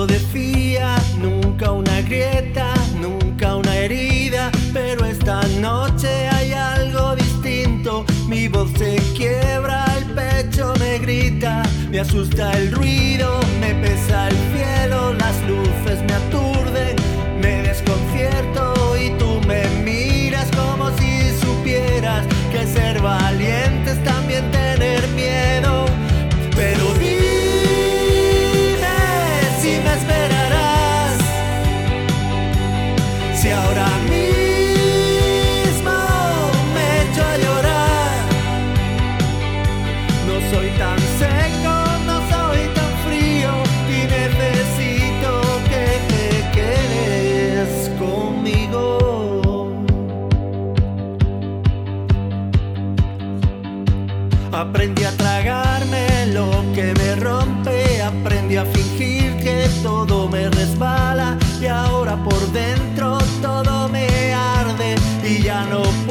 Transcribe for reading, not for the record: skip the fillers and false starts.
de fía, nunca una grieta, nunca una herida, pero esta noche hay algo distinto. Mi voz se quiebra, el pecho me grita, me asusta el ruido, me pesa el cielo, las luces me aturden, me desconcierto y tú me miras como si supieras que ser valiente es también tener miedo. Pero dime si me esperarás, si ahora mismo me echo a llorar. No soy tan seco, no soy tan frío y necesito que te quedes conmigo. Aprendí a tragarme lo que me rompe, aprendí a fingir que todo me resbala y ahora por dentro todo me arde y ya no